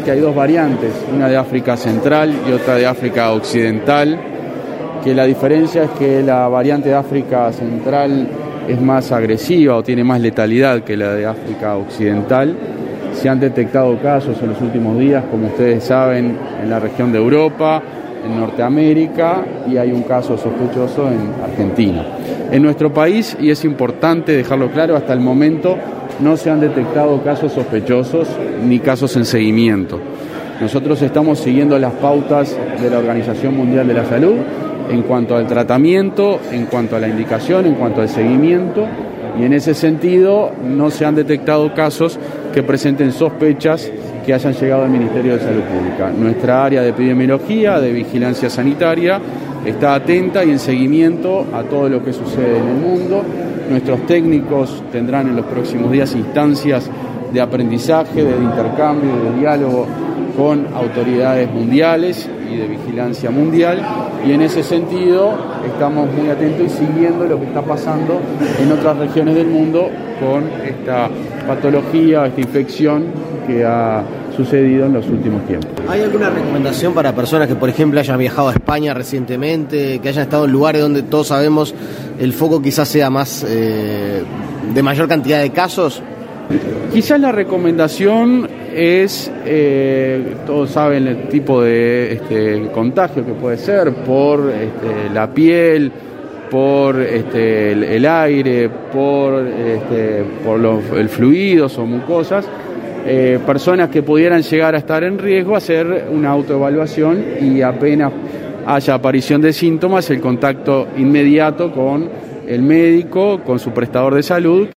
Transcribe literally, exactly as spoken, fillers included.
Que hay dos variantes, una de África Central y otra de África Occidental, que la diferencia es que la variante de África Central es más agresiva o tiene más letalidad que la de África Occidental. Se han detectado casos en los últimos días, como ustedes saben, en la región de Europa, en Norteamérica, y hay un caso sospechoso en Argentina. En nuestro país, y es importante dejarlo claro, hasta el momento no se han detectado casos sospechosos ni casos en seguimiento. Nosotros estamos siguiendo las pautas de la Organización Mundial de la Salud en cuanto al tratamiento, en cuanto a la indicación, en cuanto al seguimiento, y en ese sentido no se han detectado casos que presenten sospechas que hayan llegado al Ministerio de Salud Pública. Nuestra área de epidemiología, de vigilancia sanitaria, está atenta y en seguimiento a todo lo que sucede en el mundo. Nuestros técnicos tendrán en los próximos días instancias de aprendizaje, de intercambio, de diálogo con autoridades mundiales y de vigilancia mundial, y en ese sentido estamos muy atentos y siguiendo lo que está pasando en otras regiones del mundo con esta patología, esta infección que ha sucedido en los últimos tiempos. ¿Hay alguna recomendación para personas que, por ejemplo, hayan viajado a España recientemente, que hayan estado en lugares donde todos sabemos el foco quizás sea más eh, de mayor cantidad de casos? Quizás la recomendación es, eh, todos saben el tipo de este, contagio que puede ser por este, la piel, por este, el, el aire, por, este, por los el fluidos o mucosas. Eh, personas que pudieran llegar a estar en riesgo, hacer una autoevaluación y apenas haya aparición de síntomas, el contacto inmediato con el médico, con su prestador de salud.